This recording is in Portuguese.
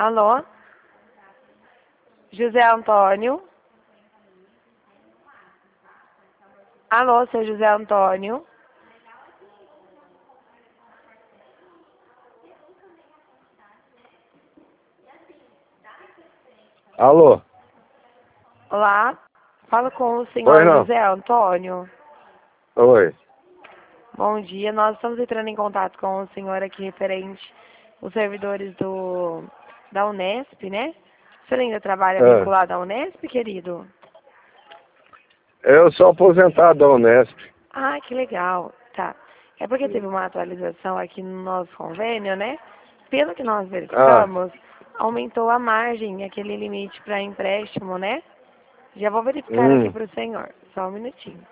Alô? José Antônio? Alô, seu José Antônio? Alô? Olá? Falo com o Oi, senhor não. José Antônio. Oi. Bom dia, nós estamos entrando em contato com o senhor aqui referente os servidores da Unesp, né? O senhor ainda trabalha Ah, vinculado à Unesp, querido? eu sou aposentado da Unesp. Ah, que legal. Tá. É porque teve uma atualização aqui no nosso convênio, né? Pelo que nós Ah, verificamos, aumentou a margem, aquele limite para empréstimo, né? Já vou verificar aqui hum. para o senhor. Só um minutinho.